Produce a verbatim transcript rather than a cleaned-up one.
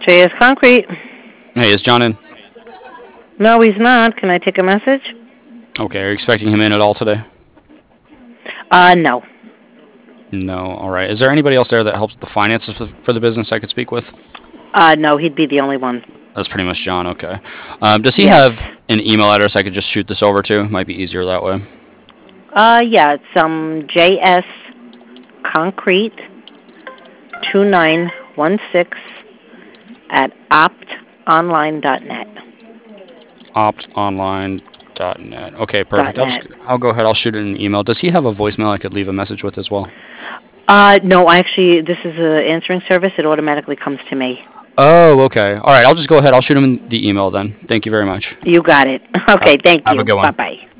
J S Concrete. Hey, is John in? No, he's not. Can I take a message? Okay, are you expecting him in at all today? Uh, no. No, all right. Is there anybody else there that helps with the finances for for the business I could speak with? Uh, no, he'd be the only one. That's pretty much John, okay. Um, does he Yes. have an email address I could just shoot this over to? Might be easier that way. Uh, yeah, it's um J S Concrete two nine one six at optonline dot net. optonline dot net. Okay, Dot perfect. I'll net. just I'll go ahead. I'll shoot it an email. Does he have a voicemail I could leave a message with as well? Uh, no, actually, this is an answering service. It automatically comes to me. Oh, okay. All right, I'll just go ahead. I'll shoot him the email then. Thank you very much. You got it. Okay, Have, thank have a you. good one. Bye-bye.